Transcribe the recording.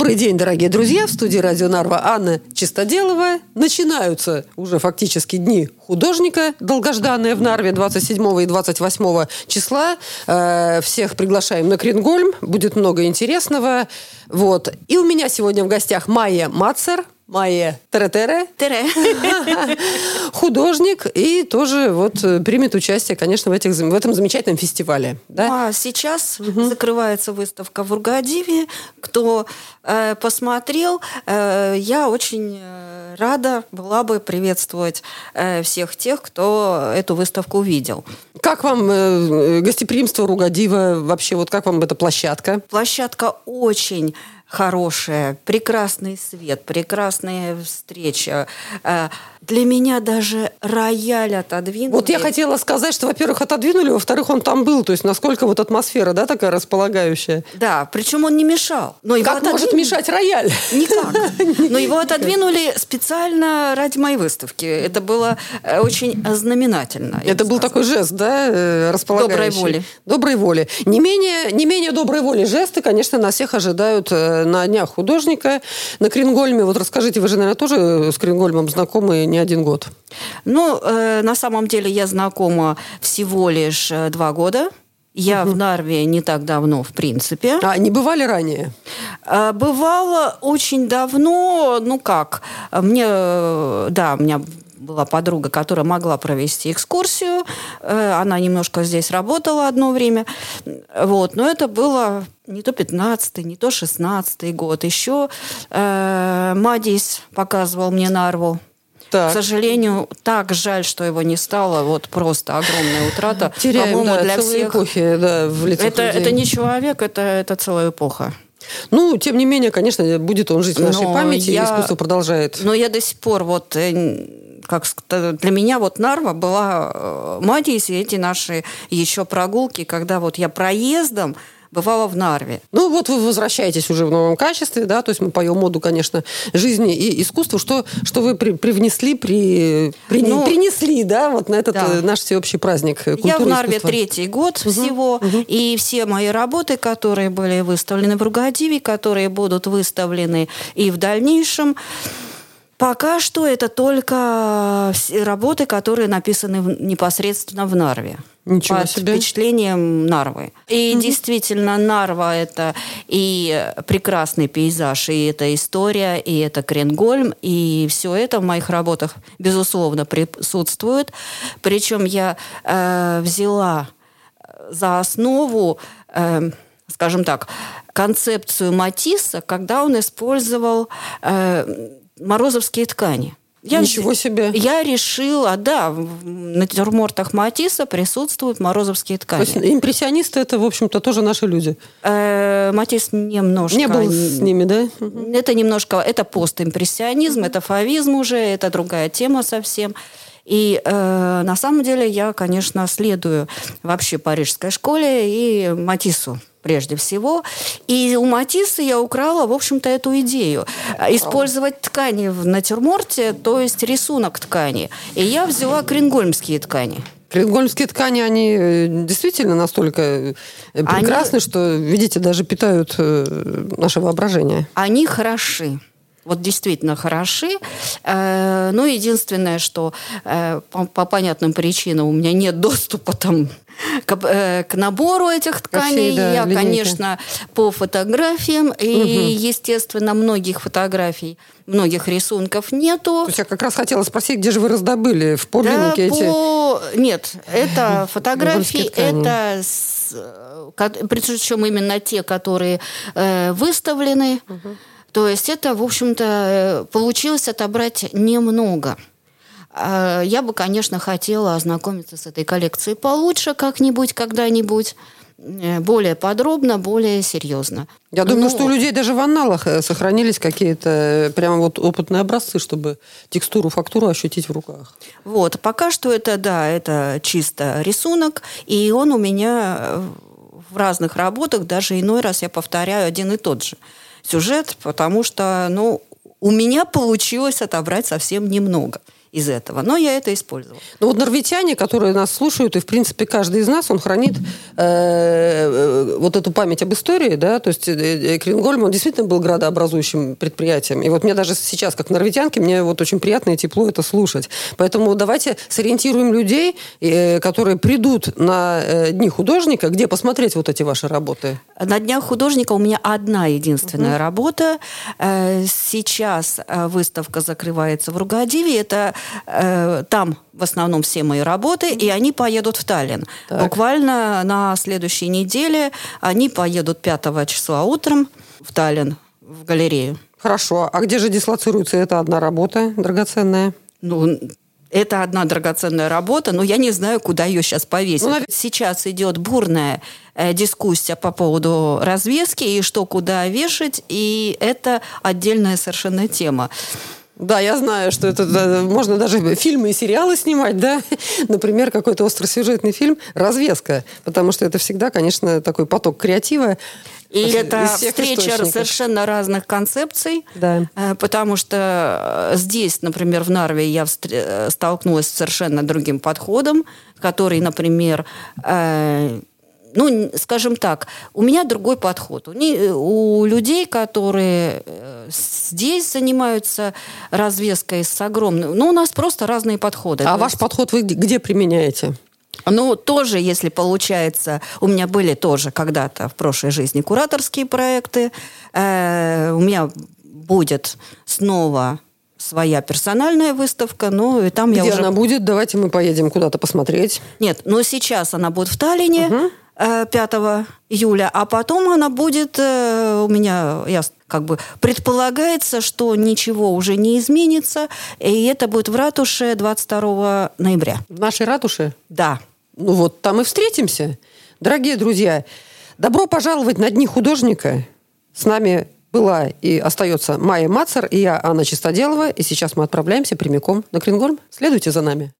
Добрый день, дорогие друзья! В студии Радио Нарва Анна Чистоделова. Начинаются уже фактически дни художника, долгожданные в Нарве 27 и 28 числа. Всех приглашаем на Крингольм. Будет много интересного. Вот. И у меня сегодня в гостях Майя Мацер. Майя Тере. Художник и тоже вот примет участие, конечно, в этом замечательном фестивале. Да? Сейчас закрывается выставка в Ургадиве. Кто посмотрел, я очень рада была бы приветствовать всех тех, кто эту выставку увидел. Как вам гостеприимство Ургадива? Вообще, вот как вам эта площадка? Площадка очень хорошая, прекрасный свет, прекрасная встреча. Для меня даже рояль отодвинули. Вот я хотела сказать, что, во-первых, отодвинули, во-вторых, он там был. То есть, насколько вот атмосфера, да, такая располагающая. Да, причем он не мешал. Но как может мешать рояль? Никак. Но его отодвинули специально ради моей выставки. Это было очень знаменательно. Это был такой жест, да, располагающий. Доброй воли. Доброй воли. Не менее доброй воли жесты, конечно, нас всех ожидают на днях художника на Крингольме. Вот расскажите, вы же, наверное, тоже с Крингольмом знакомы не один год. Ну, на самом деле я знакома всего лишь 2 года. Я в Нарве не так давно, в принципе. А не бывали ранее? Бывало очень давно. Ну как? У меня была подруга, которая могла провести экскурсию. Она немножко здесь работала одно время. Вот. Но это было не то 15-й, не то 16-й год. Еще Мадис показывал мне Нарву. Так. К сожалению, так жаль, что его не стало. Вот просто огромная утрата. Теряем, по-моему, для целые всех. Эпохи, да, в лицах людей. Это не человек, это целая эпоха. Ну, тем не менее, конечно, будет он жить в нашей памяти, и искусство продолжает. Но я до сих пор для меня вот Нарва была Мадис, и эти наши еще прогулки, когда вот я проездом бывала в Нарве. Ну, вот вы возвращаетесь уже в новом качестве, да, то есть мы поем моду, конечно, жизни и искусству. Что вы принесли, да, вот на этот наш всеобщий праздник культуры и искусства? Я в Нарве 3-й год всего, и все мои работы, которые были выставлены в Ургадиве, которые будут выставлены и в дальнейшем, пока что это только работы, которые написаны непосредственно в Нарве. Ничего под себе. Впечатлением Нарвы. И действительно, Нарва – это и прекрасный пейзаж, и это история, и это Крингольм, и все это в моих работах, безусловно, присутствует. Причем я взяла за основу, скажем так, концепцию Матисса, когда он использовал морозовские ткани. Ничего себе! Я решила, в натюрмортах Матисса присутствуют морозовские ткани. То есть импрессионисты – это, в общем-то, тоже наши люди? Матисс немножко… Не был с ними, да? Это постимпрессионизм, это фавизм уже, это другая тема совсем. И на самом деле я, конечно, следую вообще парижской школе и Матиссу прежде всего. И у Матисса я украла, в общем-то, эту идею. Использовать ткани в натюрморте, то есть рисунок ткани. И я взяла крингольмские ткани. Крингольмские ткани, они действительно настолько прекрасны, что, видите, даже питают наше воображение. Они хороши. Вот действительно хороши. Но единственное, что по понятным причинам у меня нет доступа к набору этих тканей. Я, конечно, по фотографиям. И, естественно, многих фотографий, многих рисунков нету. То есть я как раз хотела спросить, где же вы раздобыли в подлиннике эти... Нет, это фотографии, это... Причем именно те, которые выставлены. То есть это, в общем-то, получилось отобрать немного. Я бы, конечно, хотела ознакомиться с этой коллекцией получше как-нибудь, когда-нибудь, более подробно, более серьезно. Я думаю, что у людей даже в анналах сохранились какие-то прямо вот опытные образцы, чтобы текстуру, фактуру ощутить в руках. Вот, пока что это чисто рисунок, и он у меня в разных работах, даже иной раз я повторяю один и тот же сюжет, потому что, у меня получилось отобрать совсем немного. из этого. Но я это использовала. Ну вот норвитяне, которые нас слушают, и, в принципе, каждый из нас, он хранит вот эту память об истории, да, то есть Крингольм, он действительно был градообразующим предприятием. И вот мне даже сейчас, как норвитянке, мне вот очень приятно и тепло это слушать. Поэтому давайте сориентируем людей, которые придут на Дни художника, где посмотреть вот эти ваши работы. На Днях художника у меня одна единственная работа. Сейчас выставка закрывается в Ругадиве. Это там в основном все мои работы, и они поедут в Таллин. Так. Буквально на следующей неделе они поедут 5 числа утром в Таллин, в галерею. Хорошо. А где же дислоцируется эта одна работа драгоценная? Ну, это одна драгоценная работа, но я не знаю, куда ее сейчас повесить. Сейчас идет бурная дискуссия по поводу развески и что куда вешать, и это отдельная совершенно тема. Да, я знаю, что это можно даже фильмы и сериалы снимать, да? Например, какой-то остросюжетный фильм «Развеска», потому что это всегда, конечно, такой поток креатива. И это встреча совершенно разных концепций, да. Потому что здесь, например, в Нарве я столкнулась с совершенно другим подходом, который, например, ну, скажем так, у меня другой подход. У людей, которые здесь занимаются развеской с огромным... Ну, у нас просто разные подходы. А ваш подход вы где применяете? Ну, тоже, если получается... У меня были тоже когда-то в прошлой жизни кураторские проекты. У меня будет снова своя персональная выставка, ну, и там где я уже... она будет? Давайте мы поедем куда-то посмотреть. Нет, но сейчас она будет в Таллине. 5 июля, а потом она будет у меня, предполагается, что ничего уже не изменится, и это будет в ратуше 22 ноября. В нашей ратуше? Да. Ну вот, там и встретимся. Дорогие друзья, добро пожаловать на Дни художника. С нами была и остается Майя Мацер, и я, Анна Чистоделова, и сейчас мы отправляемся прямиком на Крингольм. Следуйте за нами.